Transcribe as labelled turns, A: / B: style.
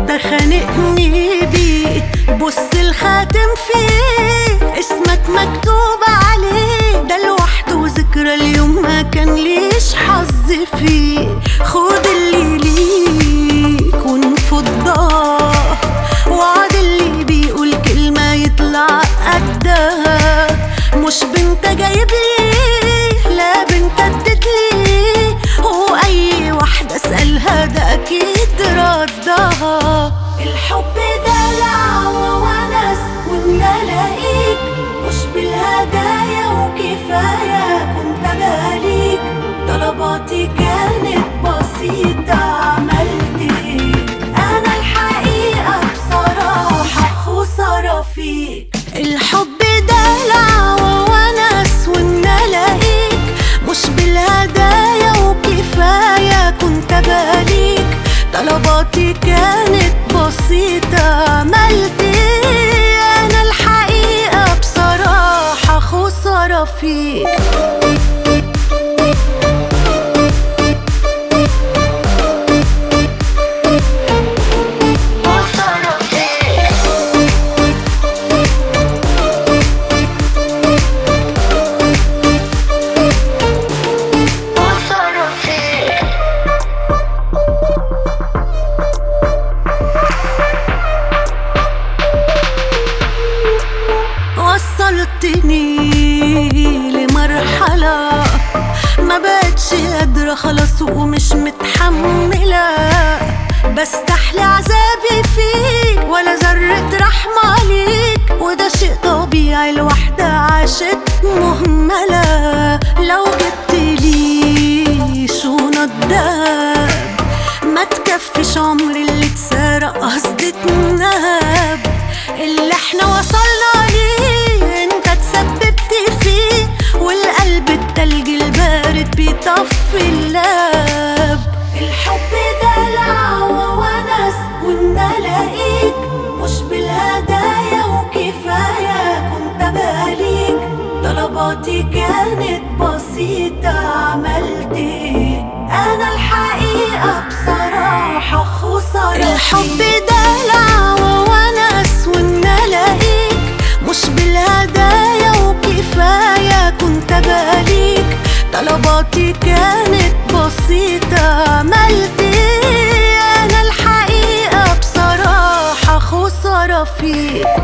A: ده خانقني بيه. بص الخاتم فيه اسمك مكتوب عليه، ده لوحده ذكرى اليوم ما كان ليش حظ فيه. خد اللي ليك ونفضاه، وعد اللي بيقول كلمة يطلع قدها. مش بنت جايب لي، لا بنت ادتلي، واي واحدة اسألها ده اكيد ردها. الحب دلع وونس وان الاقيك، مش بالهدايا وكفاية كنت باليك. طلباتي كانت بسيطة عملت ايه؟ انا الحقيقة بصراحة خسارة فيك. الحب دلع وونس وان الاقيك، مش بالهدايا وكفاية كنت باليك. طلباتي كانت بسيطة عملت ايه؟ انا الحقيقة بصراحة خسارة فيك. وصلتني لمرحلة ما بقتش قادرة خلاص ومش متحملة. بستحلي عذابي فيك ولا ذرة رحمة ليك، وده شيء طبيعي الواحدة عاشت مهملة. لو جبتلي شنط دهب ما تكفيش عمري اللي اتسرق قصد اتنهب. اللي احنا وصلنا ليه انت تسببت فيه، والقلب التلج البارد بيطفي اللهب. الحب دلع وونس وان الاقيك، مش بالهدايا وكفاية كنت باليك. طلباتي كانت بسيطة عملت ايه؟ انا الحقيقة بصراحة خسارة. الحب دلع وونس وان الاقيك، مش بالهدايا وكفاية كنت باليك. طلباتي كانت بسيطة عملت ايه؟ انا الحقيقة بصراحة خسارة فيك.